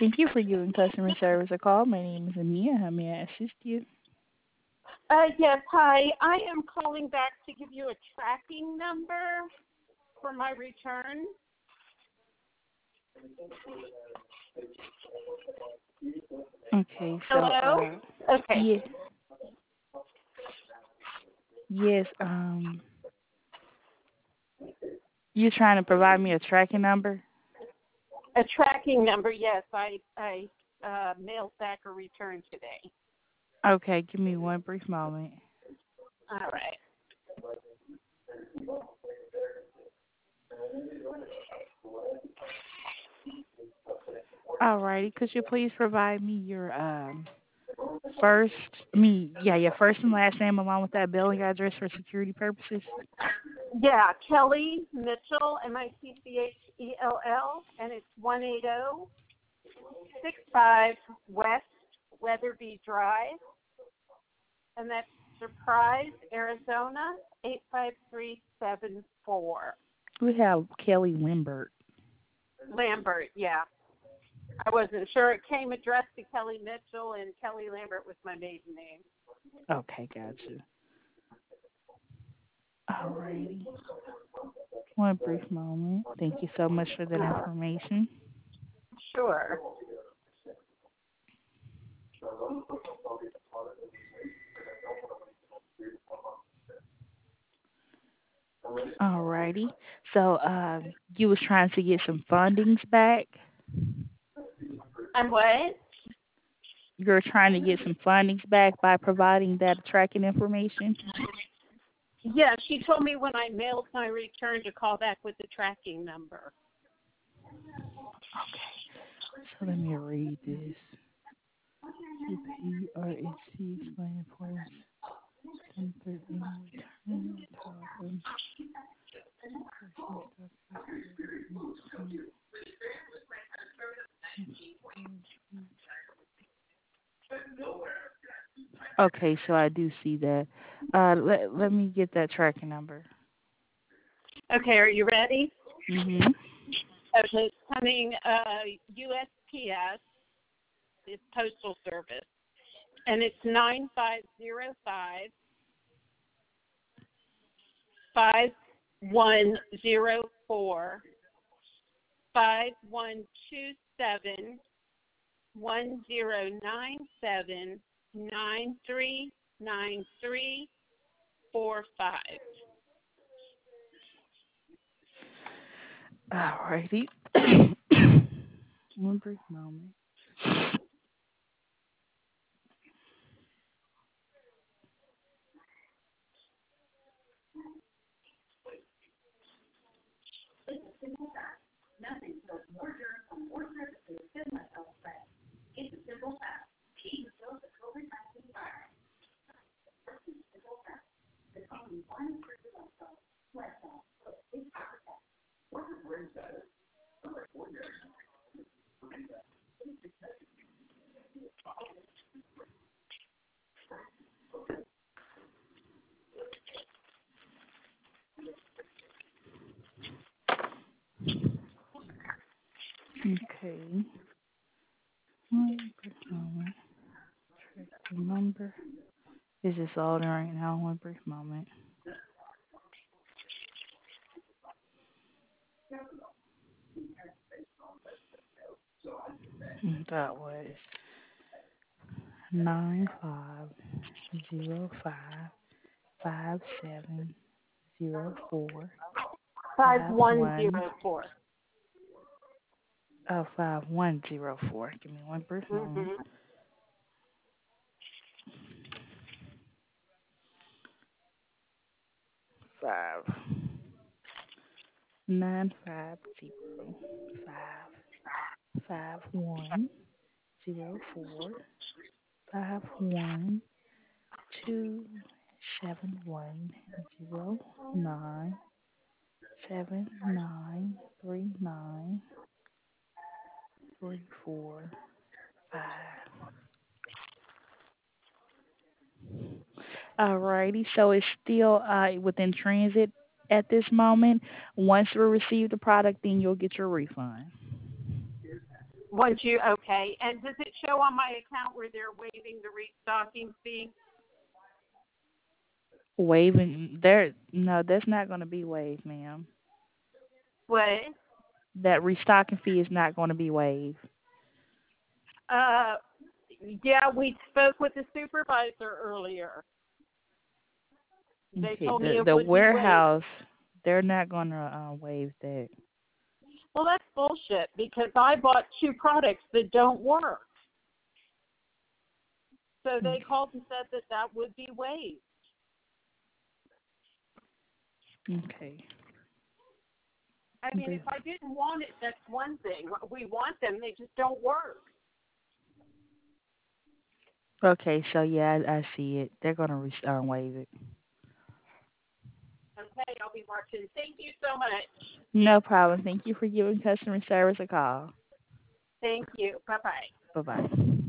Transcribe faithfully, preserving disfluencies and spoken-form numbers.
Thank you for giving customer service a call. My name is Amia. How may I assist you? Uh, yes, hi. I am calling back to give you a tracking number for my return. Okay, so Hello? uh, Okay. yeah, yes. Um, you're trying to provide me a tracking number? A tracking number, yes. I, I uh, mailed back a return today. Okay, give me one brief moment. All right. Alrighty, could you please provide me your um first, me, yeah, your first and last name along with that billing address for security purposes? Yeah, Kelly Mitchell, M I C C H E L L, and it's one eighty six five West Weatherby Drive, and that's Surprise, Arizona, eight five three seven four. We have Kelly Lambert. Lambert, yeah. I wasn't sure. It came addressed to Kelly Mitchell, and Kelly Lambert was my maiden name. Okay, gotcha. Alrighty. One brief moment. Thank you so much for that information. Sure. Alrighty. So, um, you was trying to get some fundings back. I'm what? You're trying to get some fundings back by providing that tracking information. Yeah, she told me when I mailed my return to call back with the tracking number. Okay. So let me read this. P R H C explain points. ten thirteen return problem. Okay, so I do see that. Uh, let let me get that tracking number. Okay, are you ready? Mhm. Okay, it's coming uh, U S P S, it's Postal Service, and it's nine five zero five five one zero four five one two seven one zero nine seven nine three nine three four five. Alrighty. One brief moment. Okay. One brief moment. Tracking number. Is this all in right now? One brief moment. That was nine five zero five five seven zero four five one. five one zero four. Oh, five one zero four. Give me one brief moment. Mm-hmm. Five nine five zero five five one zero four five one two seven one zero nine seven nine three nine three four five. Alrighty, so it's still uh within transit at this moment. Once we receive the product, then you'll get your refund. Once you, okay. And does it show on my account where they're waiving the restocking fee? Waiving there? No, that's not going to be waived, ma'am. What? That restocking fee is not going to be waived. Uh, yeah, we spoke with the supervisor earlier. They Okay, told me the it the would be waived. warehouse, they're not going to uh, waive that. Well, that's bullshit because I bought two products that don't work. So they Okay. called and said that that would be waived. Okay. I mean, if I didn't want it, that's one thing. We want them, they just don't work. Okay, so yeah, I, I see it. They're going to re- uh, waive it. Okay, I'll be watching. Thank you so much. No problem. Thank you for giving customer service a call. Thank you. Bye-bye. Bye-bye.